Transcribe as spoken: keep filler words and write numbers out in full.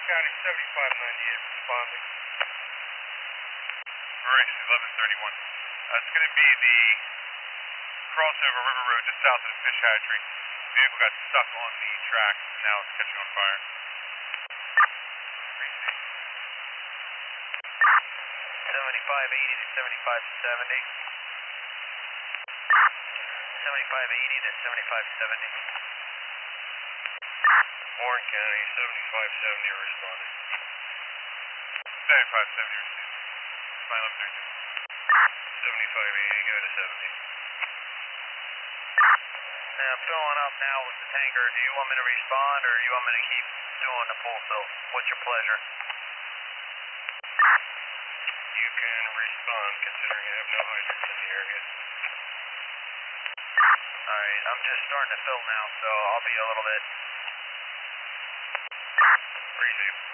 County seventy-five ninety-eight responding. Orange eleven thirty-one. Uh, it's going to be the crossover River Road just south of the fish hatchery. The vehicle got stuck on the track, and now it's catching on fire. seventy-five eighty to seventy-five seventy. seventy-five eighty to seventy-five seventy. Warren County seventy-five seventy responding. seventy-five seventy received. Fine, eleven thirty-two. seventy-five eighty, go to seventy. Now, filling up now with the tanker. Do you want me to respond or you want me to keep doing the full fill? What's your pleasure? You can respond considering you have no hydrants in the area. Alright, I'm just starting to fill now, so I'll be a little bit. Appreciate it.